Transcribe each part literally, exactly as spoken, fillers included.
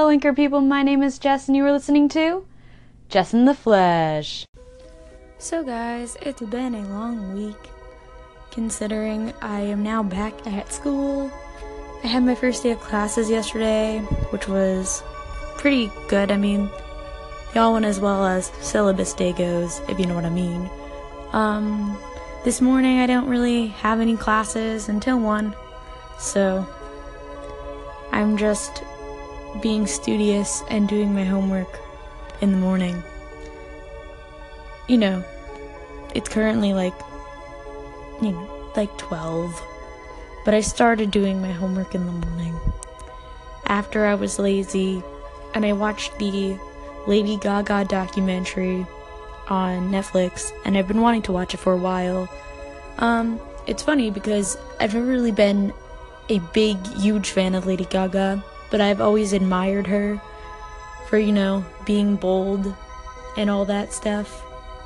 Hello, Anchor people. My name is Jess, and you are listening to Jess in the Flesh. So, guys, it's been a long week, considering I am now back at school. I had my first day of classes yesterday, which was pretty good. I mean, y'all went as well as syllabus day goes, if you know what I mean. Um, this morning I don't really have any classes until one, so I'm just being studious and doing my homework in the morning. You know, it's currently like, you know, like twelve, but I started doing my homework in the morning after I was lazy, and I watched the Lady Gaga documentary on Netflix, and I've been wanting to watch it for a while. Um, it's funny because I've never really been a big, huge fan of Lady Gaga, but I've always admired her for, you know, being bold and all that stuff,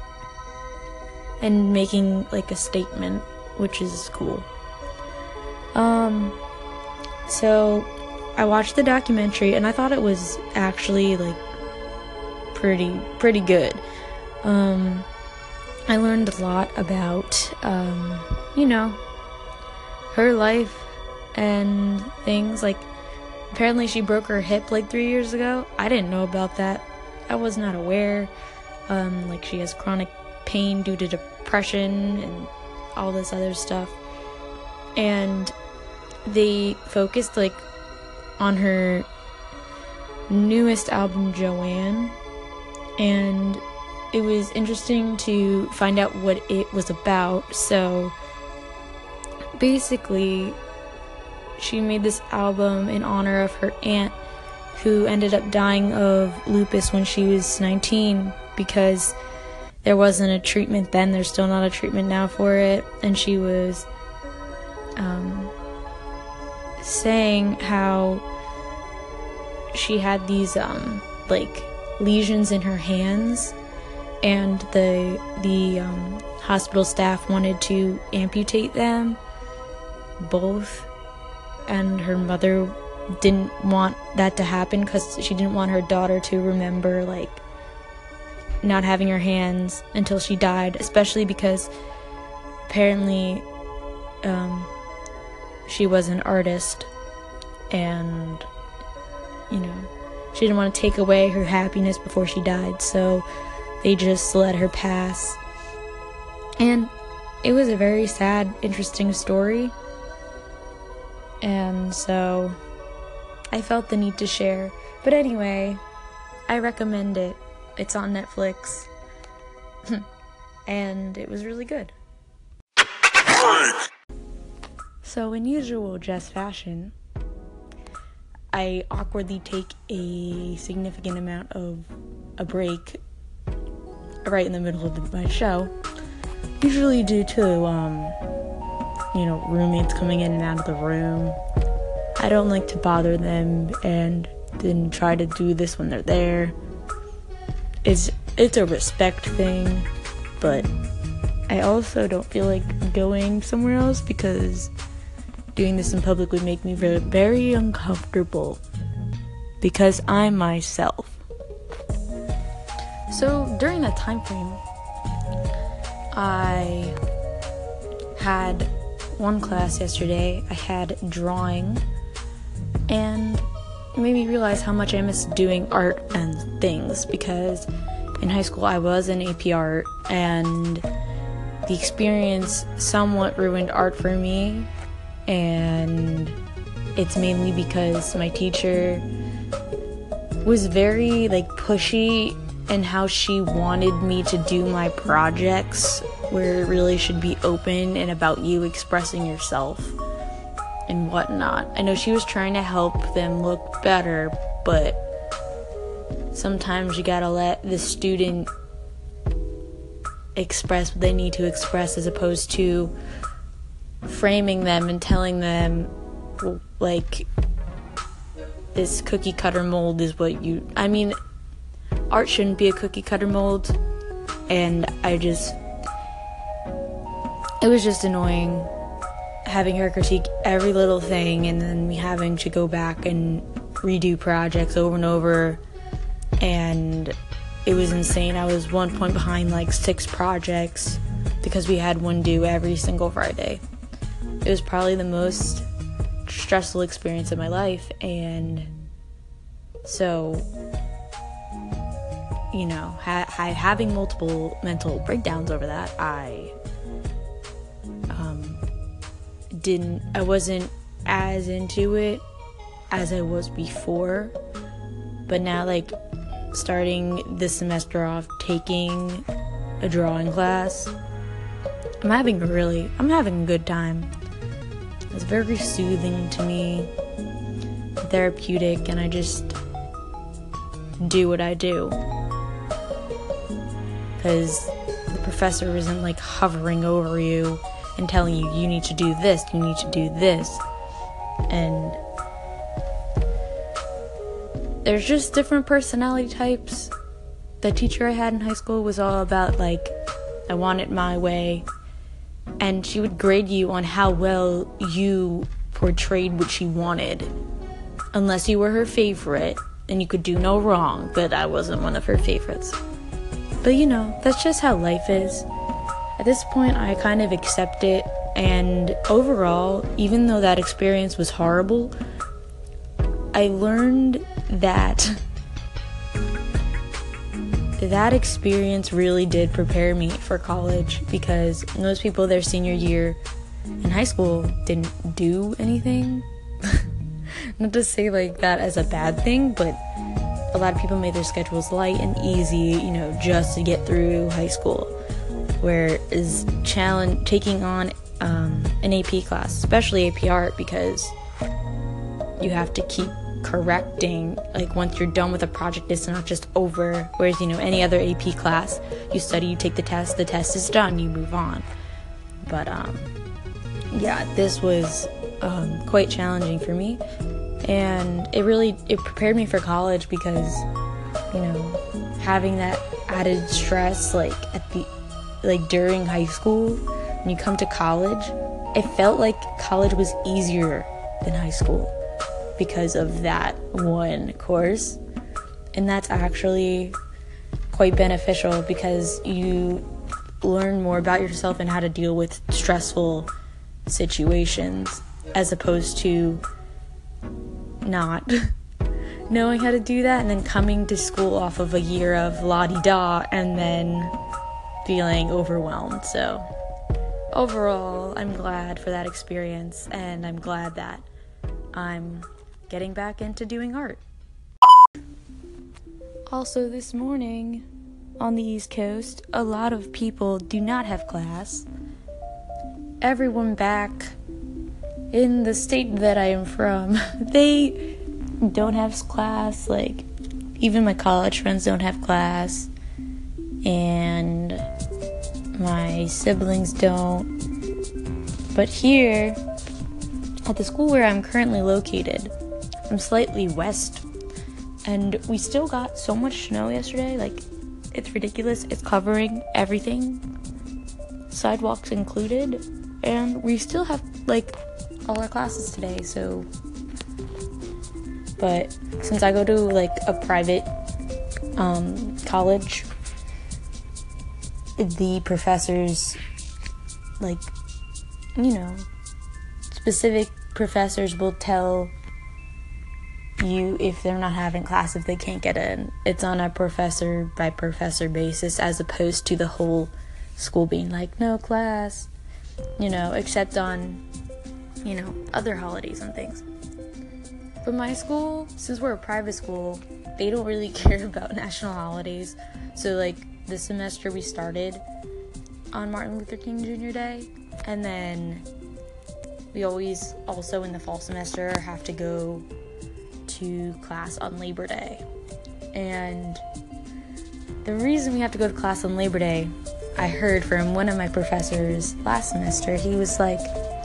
and making, like, a statement, which is cool. Um, so, I watched the documentary, and I thought it was actually, like, pretty, pretty good. Um, I learned a lot about, um, you know, her life and things. Like, apparently she broke her hip, like, three years ago. I didn't know about that. I was not aware. Um, like, she has chronic pain due to depression and all this other stuff. And they focused, like, on her newest album, Joanne, and it was interesting to find out what it was about. So basically, she made this album in honor of her aunt, who ended up dying of lupus when she was nineteen, because there wasn't a treatment then. There's still not a treatment now for it. And she was um, saying how she had these um, like lesions in her hands, and the the um, hospital staff wanted to amputate them both, and her mother didn't want that to happen because she didn't want her daughter to remember, like, not having her hands until she died, especially because apparently um, she was an artist, and, you know, she didn't want to take away her happiness before she died, so they just let her pass. And it was a very sad, interesting story, and so I felt the need to share. But anyway, I recommend it. It's on Netflix, and it was really good. So, in usual Jess fashion, I awkwardly take a significant amount of a break right in the middle of my show, usually due to, um, you know, roommates coming in and out of the room. I don't like to bother them, and then try to do this when they're there. It's, it's a respect thing, but I also don't feel like going somewhere else because doing this in public would make me very, very uncomfortable, because I'm myself. So during that time frame, I had one class yesterday. I had drawing, and it made me realize how much I miss doing art and things, because in high school I was in A P art, and the experience somewhat ruined art for me. And it's mainly because my teacher was very, like, pushy in how she wanted me to do my projects, where it really should be open and about you expressing yourself and whatnot. I know she was trying to help them look better, but sometimes you gotta let the student express what they need to express, as opposed to framing them and telling them, like, this cookie cutter mold is what you... I mean, art shouldn't be a cookie cutter mold, and I just... It was just annoying having her critique every little thing, and then me having to go back and redo projects over and over, and it was insane. I was one point behind like six projects because we had one due every single Friday. It was probably the most stressful experience of my life, and so, you know, ha- ha- having multiple mental breakdowns over that, I um, didn't, I wasn't as into it as I was before, but now, like, starting this semester off, taking a drawing class, I'm having a really, I'm having a good time. It's very soothing to me, therapeutic, and I just do what I do. Because the professor isn't like hovering over you and telling you, you need to do this, you need to do this. And there's just different personality types. The teacher I had in high school was all about, like, I want it my way. And she would grade you on how well you portrayed what she wanted. Unless you were her favorite, and you could do no wrong, but I wasn't one of her favorites. But you know, that's just how life is. At this point, I kind of accept it, and overall, even though that experience was horrible, I learned that that experience really did prepare me for college, because most people their senior year in high school didn't do anything. Not to say like that as a bad thing, but a lot of people made their schedules light and easy, you know, just to get through high school. Whereas challenge taking on um, an A P class, especially A P Art, because you have to keep correcting, like, once you're done with a project, it's not just over. Whereas, you know, any other A P class, you study, you take the test, the test is done, you move on. But um yeah, this was um quite challenging for me, and it really it prepared me for college, because, you know, having that added stress, like at the like during high school, when you come to college, it felt like college was easier than high school because of that one course. And that's actually quite beneficial, because you learn more about yourself and how to deal with stressful situations, as opposed to not knowing how to do that and then coming to school off of a year of la-di-da and then feeling overwhelmed. So overall, I'm glad for that experience, and I'm glad that I'm getting back into doing art. Also, this morning on the East Coast, a lot of people do not have class. Everyone back in the state that I am from, they don't have class. Like, even my college friends don't have class, and my siblings don't. But here, at the school where I'm currently located, I'm slightly west, and we still got so much snow yesterday, like, it's ridiculous. It's covering everything, sidewalks included, and we still have, like, all our classes today. So, but since I go to, like, a private um, college, the professors, like, you know, specific professors will tell you if they're not having class, if they can't get in. It's on a professor by professor basis, as opposed to the whole school being like, no class, you know, except on, you know, other holidays and things. But my school, since we're a private school, they don't really care about national holidays. So, like, this semester we started on Martin Luther King Junior Day, and then we always also in the fall semester have to go to class on Labor Day. And the reason we have to go to class on Labor Day, I heard from one of my professors last semester. He was like,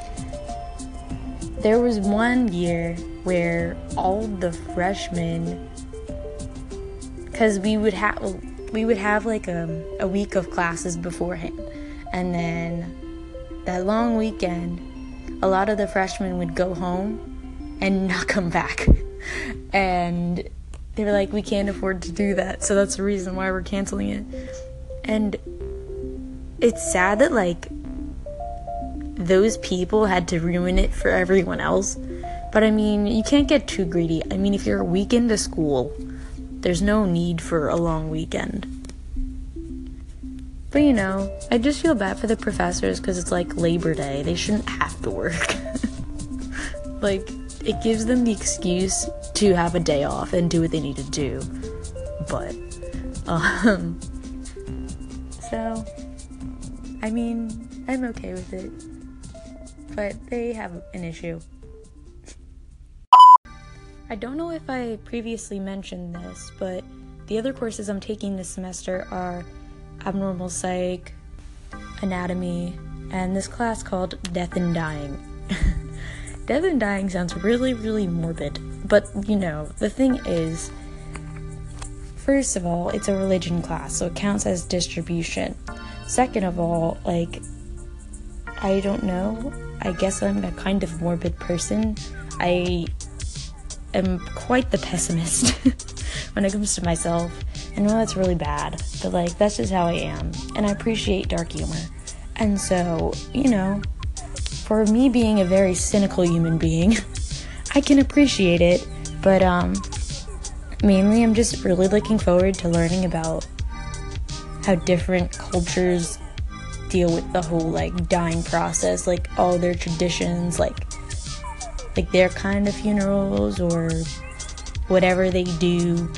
there was one year where all the freshmen, because we would have we would have like a, a week of classes beforehand, and then that long weekend, a lot of the freshmen would go home and not come back. And they were like, we can't afford to do that, so that's the reason why we're canceling it. And it's sad that, like, those people had to ruin it for everyone else. But, I mean, you can't get too greedy. I mean, if you're a weekend to school, there's no need for a long weekend. But, you know, I just feel bad for the professors because it's like Labor Day. They shouldn't have to work. Like, it gives them the excuse to have a day off and do what they need to do. But, um, so, I mean, I'm okay with it. But they have an issue. I don't know if I previously mentioned this, but the other courses I'm taking this semester are Abnormal Psych, Anatomy, and this class called Death and Dying. Death and Dying sounds really, really morbid, but, you know, the thing is, first of all, it's a religion class, so it counts as distribution. Second of all, like, I don't know, I guess I'm a kind of morbid person. I am quite the pessimist when it comes to myself. I know that's really bad, but, like, that's just how I am, and I appreciate dark humor. And so, you know, for me being a very cynical human being, I can appreciate it, but, um, mainly I'm just really looking forward to learning about how different cultures deal with the whole, like, dying process, like, all their traditions, like, like, their kind of funerals, or whatever they do,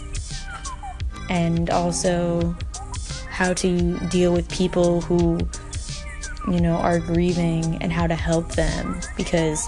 and also how to deal with people who, you know, are grieving, and how to help them, because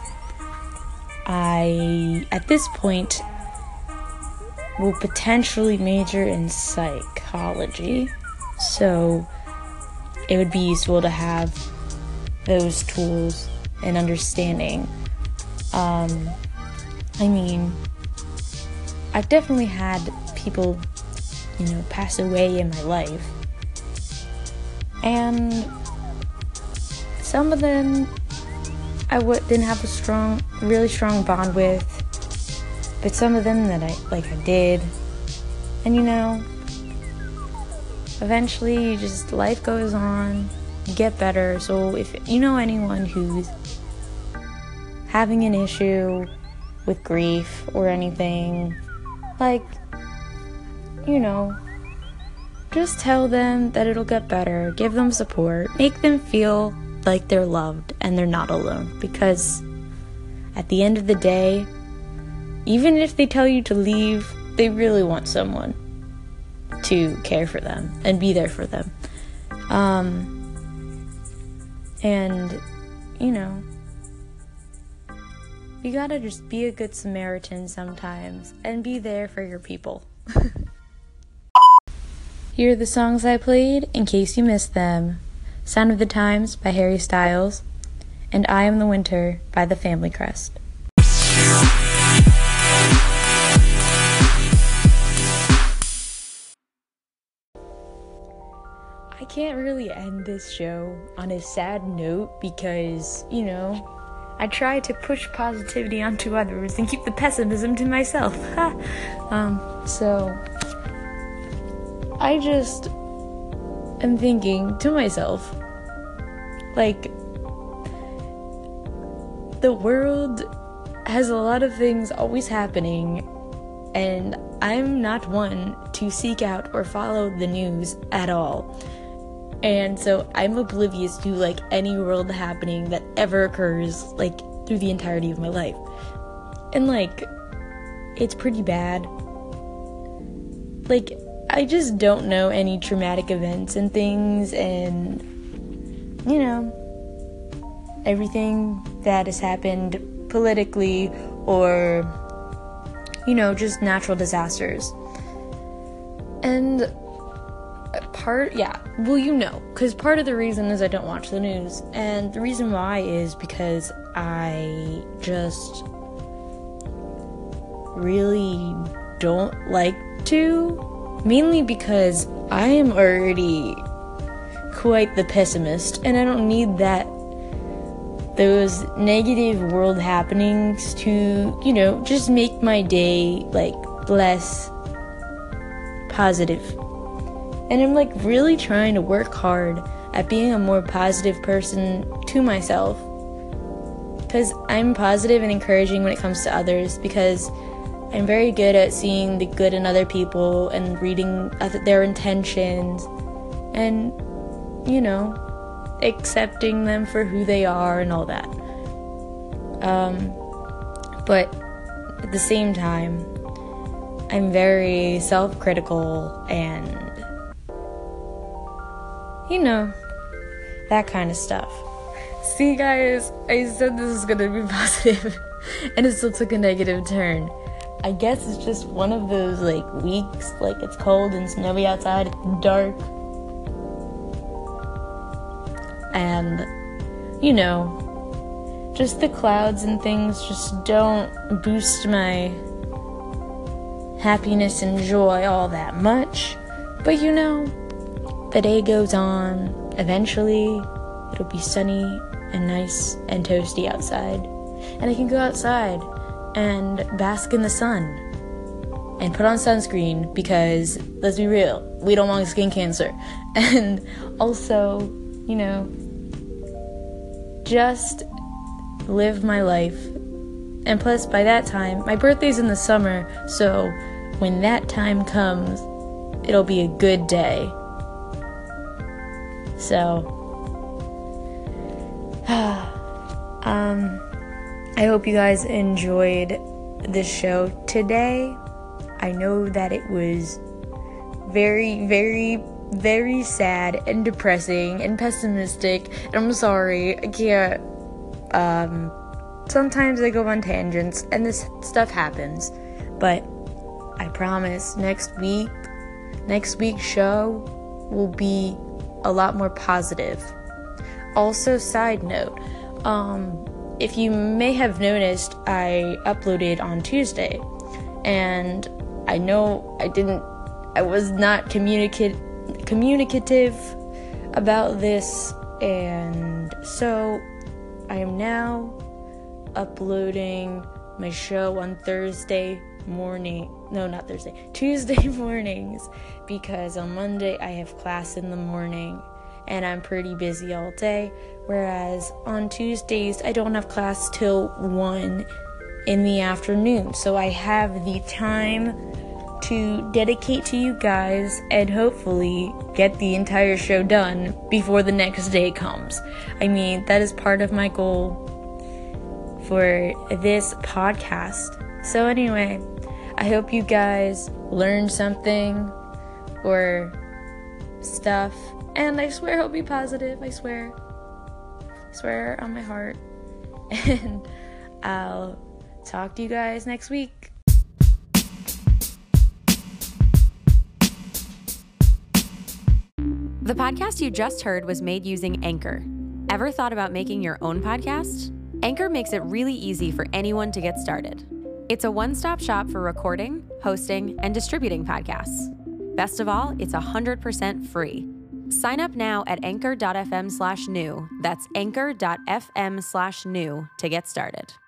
I, at this point, will potentially major in psychology, so it would be useful to have those tools and understanding. Um, I mean, I've definitely had people, you know, pass away in my life, and some of them I w- didn't have a strong, really strong bond with, but some of them that I, like, I did, and, you know, eventually you just, life goes on, you get better. So if you know anyone who's having an issue with grief or anything, like, you know, just tell them that it'll get better, give them support, make them feel like they're loved and they're not alone, because at the end of the day, even if they tell you to leave, they really want someone to care for them and be there for them. Um, and, you know, you gotta just be a good Samaritan sometimes and be there for your people. Here are the songs I played in case you missed them. Sound of the Times by Harry Styles, and I Am the Winter by The Family Crest. I can't really end this show on a sad note because, you know, I try to push positivity onto others and keep the pessimism to myself. um, so, I just am thinking to myself, like, the world has a lot of things always happening, and I'm not one to seek out or follow the news at all. And so I'm oblivious to, like, any world happening that ever occurs, like, through the entirety of my life. And, like, it's pretty bad. Like, I just don't know any traumatic events and things, and, you know, everything that has happened politically or, you know, just natural disasters. And part, yeah, well, you know, because part of the reason is I don't watch the news, and the reason why is because I just really don't like to, mainly because I am already quite the pessimist, and I don't need that those negative world happenings to, you know, just make my day, like, less positive. And I'm, like, really trying to work hard at being a more positive person to myself. Because I'm positive and encouraging when it comes to others, because I'm very good at seeing the good in other people and reading their intentions and, you know, accepting them for who they are and all that. Um, but at the same time, I'm very self-critical and, you know, that kind of stuff. See, guys, I said this is gonna be positive, and it still took a negative turn. I guess it's just one of those, like, weeks, like, it's cold and snowy outside, it's dark. And, you know, just the clouds and things just don't boost my happiness and joy all that much. But, you know, the day goes on. Eventually, it'll be sunny and nice and toasty outside. And I can go outside and bask in the sun and put on sunscreen because, let's be real, we don't want skin cancer. And also, you know, just live my life. And plus, by that time, my birthday's in the summer, so when that time comes, it'll be a good day. So, um, I hope you guys enjoyed this show today. I know that it was very, very, very sad and depressing and pessimistic. And I'm sorry, I can't, um, sometimes I go on tangents and this stuff happens. But I promise next week, next week's show will be a lot more positive. Also, side note, um, if you may have noticed, I uploaded on Tuesday, and I know I didn't, I was not communicate, communicative about this, and so I am now uploading my show on Thursday morning, no, not Thursday, Tuesday mornings, because on Monday I have class in the morning, and I'm pretty busy all day, whereas on Tuesdays, I don't have class till one in the afternoon, so I have the time to dedicate to you guys and hopefully get the entire show done before the next day comes. I mean, that is part of my goal for this podcast. So anyway, I hope you guys learned something or stuff. And I swear I'll be positive. I swear. I swear on my heart. And I'll talk to you guys next week. The podcast you just heard was made using Anchor. Ever thought about making your own podcast? Anchor makes it really easy for anyone to get started. It's a one-stop shop for recording, hosting, and distributing podcasts. Best of all, it's one hundred percent free. Sign up now at anchor.fm slash new. That's anchor.fm slash new to get started.